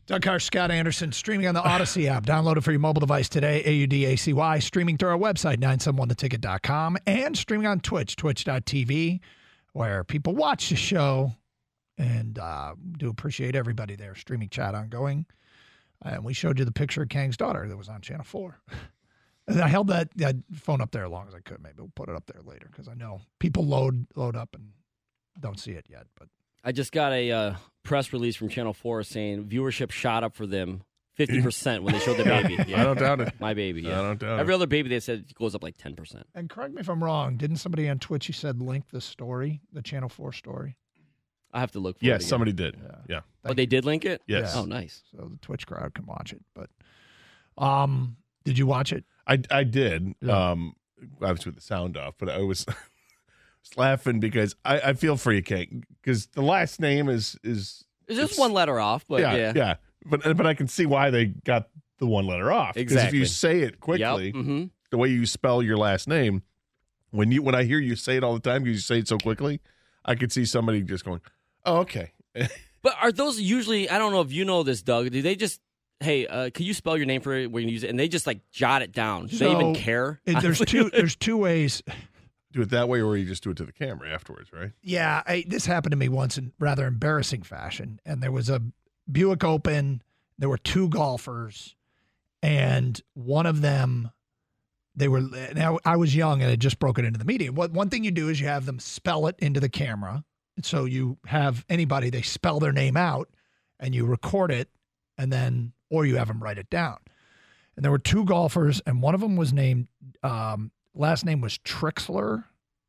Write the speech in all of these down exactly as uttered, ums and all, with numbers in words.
Doug Carr, Scott Anderson, streaming on the Odyssey app. Download it for your mobile device today, A U D A C Y. Streaming through our website, nine seven one the ticket dot com. And streaming on Twitch, twitch dot t v, where people watch the show. And uh, do appreciate everybody there. Streaming chat ongoing. And we showed you the picture of Kang's daughter that was on Channel four. And I held that, that phone up there as long as I could. Maybe we'll put it up there later because I know people load load up and don't see it yet, but I just got a uh, press release from Channel four saying viewership shot up for them fifty percent when they showed the baby. Yeah. I don't doubt it. My baby, yeah. I don't doubt Every it. other baby, they said, it goes up like ten percent. And correct me if I'm wrong, didn't somebody on Twitch, you said, link the story, the Channel four story? I have to look for Yes, it again. somebody did. Yeah. Yeah. Oh, they did link it? Yes. Oh, nice. So the Twitch crowd can watch it. But um, did you watch it? I, I did. Yeah. Um, obviously with the sound off, but I was, was laughing because I, I feel for you, Kate, because the last name is is It's just one letter off, but yeah, yeah. yeah. But but I can see why they got the one letter off. Because Exactly. if you say it quickly, Yep. Mm-hmm. the way you spell your last name, when you when I hear you say it all the time because you say it so quickly, I could see somebody just going, "Oh, okay." But are those usually, I don't know if you know this, Doug, do they just, hey, uh, can you spell your name for it where you use it? And they just like jot it down. Do they even So, care? It, there's two. There's two ways. Do it that way, or you just do it to the camera afterwards, right? Yeah, I, this happened to me once in rather embarrassing fashion. And there was a Buick Open. There were two golfers, and one of them, they were. Now I was young and had just broken into the media. What one thing you do is you have them spell it into the camera. So you have anybody, they spell their name out, and you record it, and then, or you have them write it down. And there were two golfers, and one of them was named, um, last name was Trixler,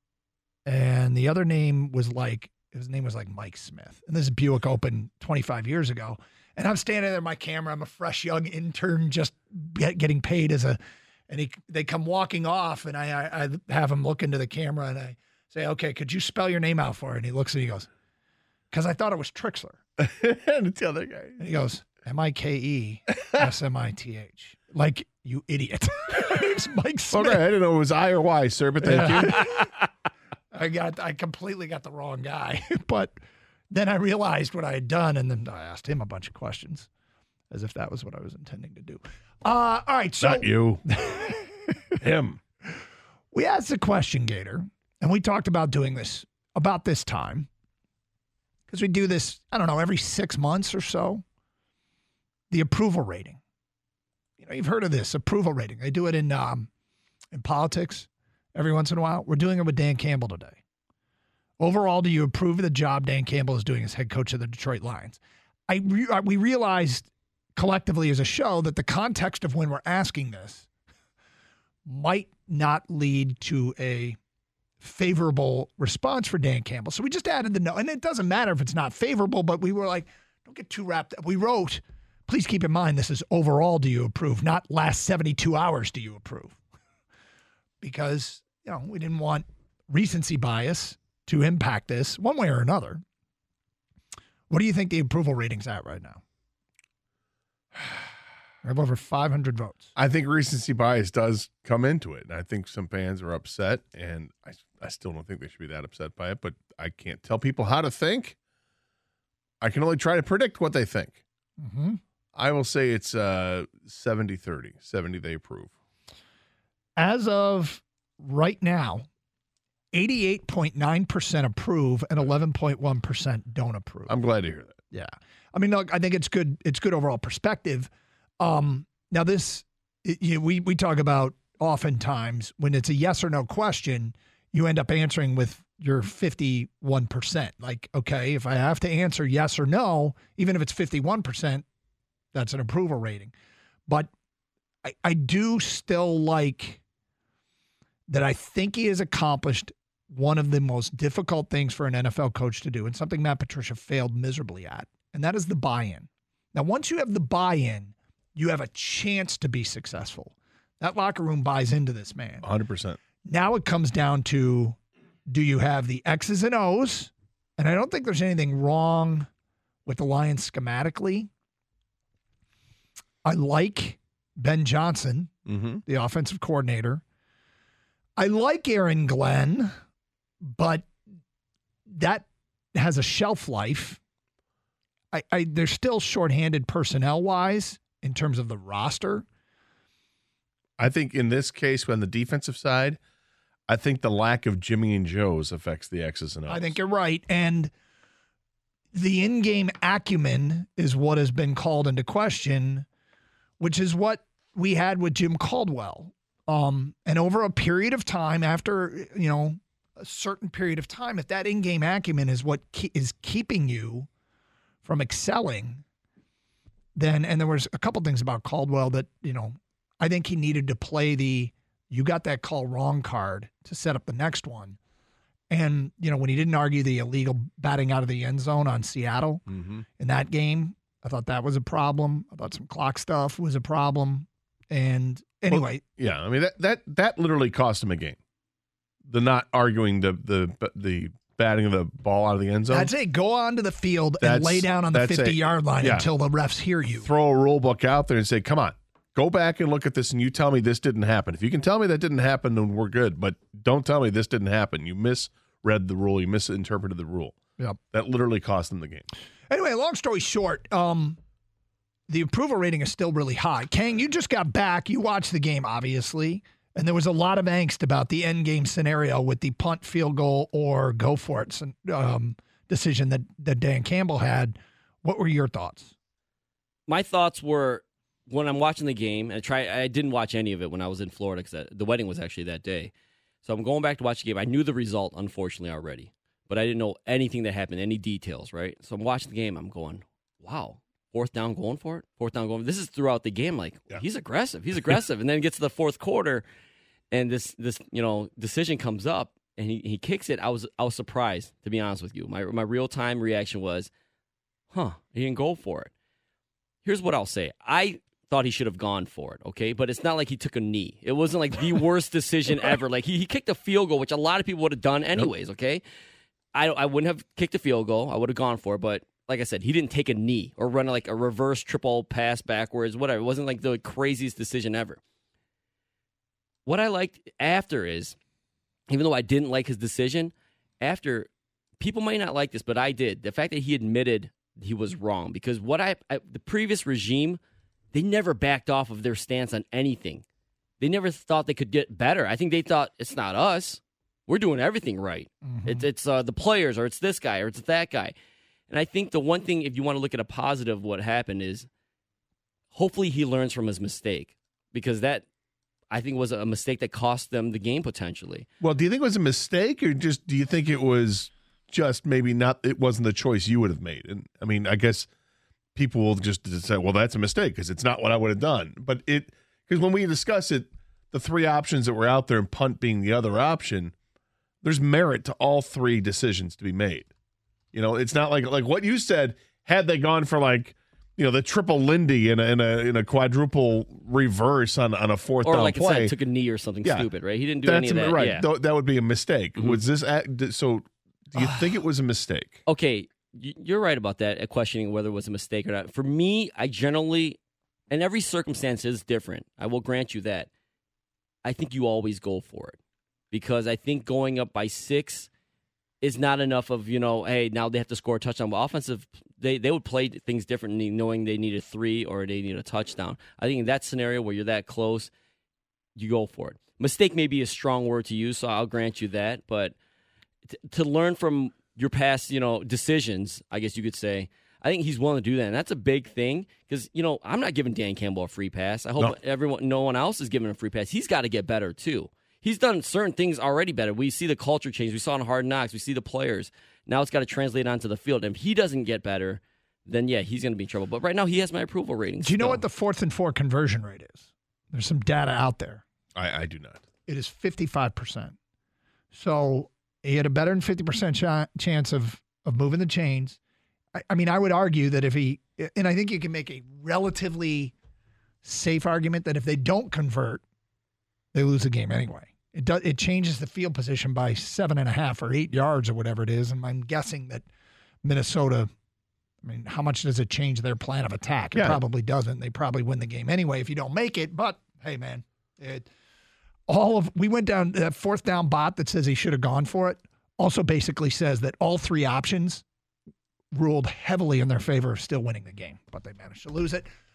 and the other name was like, his name was like Mike Smith. And this is Buick Open twenty-five years ago. And I'm standing there, my camera, I'm a fresh young intern just get, getting paid as a, and he, they come walking off, and I, I, I have him look into the camera, and I say, okay, could you spell your name out for it? And he looks and he goes, because I thought it was Trixler. And it's the other guy. And he goes, M I K E S M I T H. Like, you idiot. My name's Mike Smith. Okay, I didn't know it was I or Y, sir, but thank you. I got, I completely got the wrong guy. But then I realized what I had done, and then I asked him a bunch of questions as if that was what I was intending to do. Uh, all right, so Not you. Him. we asked the question, Gator, and we talked about doing this about this time because we do this, I don't know, every six months or so. The approval rating. You know, you've heard of this approval rating. They do it in um, in politics every once in a while. We're doing it with Dan Campbell today. Overall, do you approve of the job Dan Campbell is doing as head coach of the Detroit Lions? I re- we realized collectively as a show that the context of when we're asking this might not lead to a favorable response for Dan Campbell. So we just added the no. And it doesn't matter if it's not favorable, but we were like, don't get too wrapped up. We wrote, please keep in mind, this is overall, do you approve? Not last seventy-two hours, do you approve? Because, you know, we didn't want recency bias to impact this one way or another. What do you think the approval rating's at right now? We have over five hundred votes. I think recency bias does come into it. And I think some fans are upset, and I, I still don't think they should be that upset by it, but I can't tell people how to think. I can only try to predict what they think. Mm-hmm. I will say it's uh, seventy thirty. seventy they approve. As of right now, eighty-eight point nine percent approve and eleven point one percent don't approve. I'm glad to hear that. Yeah. I mean, look, I think it's good. It's good overall perspective. Um, now this, it, you know, we, we talk about oftentimes when it's a yes or no question, you end up answering with your fifty-one percent. Like, okay, if I have to answer yes or no, even if it's fifty-one percent, that's an approval rating. But I, I do still like that. I think he has accomplished one of the most difficult things for an N F L coach to do, and something Matt Patricia failed miserably at, and that is the buy-in. Now, once you have the buy-in, you have a chance to be successful. That locker room buys into this man. one hundred percent. Now it comes down to, do you have the X's and O's? And I don't think there's anything wrong with the Lions schematically. I like Ben Johnson, Mm-hmm. the offensive coordinator. I like Aaron Glenn, but that has a shelf life. I, I they're still shorthanded personnel wise in terms of the roster. I think in this case, on the defensive side, I think the lack of Jimmy and Joe's affects the X's and O's. I think you're right. And the in-game acumen is what has been called into question, which is what we had with Jim Caldwell. Um, and over a period of time, after, you know, a certain period of time, if that in-game acumen is what ke- is keeping you from excelling, then, and there was a couple things about Caldwell that, you know, I think he needed to play the you got that call wrong card to set up the next one. And, you know, when he didn't argue the illegal batting out of the end zone on Seattle mm-hmm. in that game, I thought that was a problem. I thought some clock stuff was a problem. And anyway. Well, yeah, I mean, that, that that literally cost him a game. The not arguing the the the batting of the ball out of the end zone. I'd say go onto the field and That's- lay down on the that's a- fifty-yard line yeah. until the refs hear you. Throw a rule book out there and say, come on, go back and look at this and you tell me this didn't happen. If you can tell me that didn't happen, then we're good. But don't tell me this didn't happen. You misread the rule. You misinterpreted the rule. Yep. That literally cost them the game. Anyway, long story short, um, the approval rating is still really high. Kang, you just got back. You watched the game, obviously. And there was a lot of angst about the end game scenario with the punt, field goal, or go for it um, decision that, that Dan Campbell had. What were your thoughts? My thoughts were when I'm watching the game, and I try I didn't watch any of it when I was in Florida because the wedding was actually that day. So I'm going back to watch the game. I knew the result, unfortunately, already, but I didn't know anything that happened, any details, right? So I'm watching the game. I'm going, wow, fourth down going for it? Fourth down going for it? This is throughout the game. Like, Yeah. he's aggressive. He's aggressive. And then it gets to the fourth quarter, and this, this you know, decision comes up, and he, he kicks it. I was I was surprised, to be honest with you. My, my real-time reaction was, huh, he didn't go for it. Here's what I'll say. I thought he should have gone for it, okay? But it's not like he took a knee. It wasn't like the worst decision ever. Like, he, he kicked a field goal, which a lot of people would have done anyways, okay? I, I wouldn't have kicked a field goal. I would have gone for it, but like I said, he didn't take a knee or run like a reverse triple pass backwards, whatever. It wasn't like the craziest decision ever. What I liked after is, even though I didn't like his decision, after, people might not like this, but I did. The fact that he admitted he was wrong, because what I, I the previous regime, they never backed off of their stance on anything. They never thought they could get better. I think they thought, it's not us. We're doing everything right. Mm-hmm. It's it's uh, the players, or it's this guy, or it's that guy. And I think the one thing, if you want to look at a positive, what happened is, hopefully he learns from his mistake, because that, I think, was a mistake that cost them the game potentially. Well, do you think it was a mistake, or just do you think it was just maybe not, it wasn't the choice you would have made? And I mean, I guess people will just say, well, that's a mistake because it's not what I would have done. But it, because when we discuss it, the three options that were out there and punt being the other option, there's merit to all three decisions to be made. You know, it's not like like what you said, had they gone for like, you know, the triple Lindy in a in a, in a quadruple reverse on, on a fourth Or down like I play. said, took a knee or something Yeah. stupid, right? He didn't do That's any of that. right. Yeah. Th- that would be a mistake. Mhm. Was this act, so do you think it was a mistake? Okay, y- you're right about that, uh, questioning whether it was a mistake or not. For me, I generally, and every circumstance is different. I will grant you that. I think you always go for it, because I think going up by six is not enough of, you know, hey, now they have to score a touchdown. But offensive, they, they would play things differently, knowing they need a three or they need a touchdown. I think in that scenario where you're that close, you go for it. Mistake may be a strong word to use, so I'll grant you that. But t- to learn from your past, you know, decisions, I guess you could say, I think he's willing to do that. And that's a big thing, because, you know, I'm not giving Dan Campbell a free pass. I hope No. everyone, no one else is giving him a free pass. He's got to get better, too. He's done certain things already better. We see the culture change. We saw in Hard Knocks. We see the players. Now it's got to translate onto the field. And if he doesn't get better, then, yeah, he's going to be in trouble. But right now, he has my approval rating. Do you know still. what the fourth and four conversion rate is? There's some data out there. I, I do not. It is fifty-five percent. So he had a better than fifty percent ch- chance of, of moving the chains. I, I mean, I would argue that if he, and I think you can make a relatively safe argument that if they don't convert, they lose the game anyway. It does. It changes the field position by seven and a half or eight yards or whatever it is. And I'm guessing that Minnesota, I mean, how much does it change their plan of attack? It Yeah. probably doesn't. They probably win the game anyway if you don't make it. But hey, man, it, all of we went down that fourth down bot that says he should have gone for it. Also, basically says that all three options ruled heavily in their favor of still winning the game, but they managed to lose it.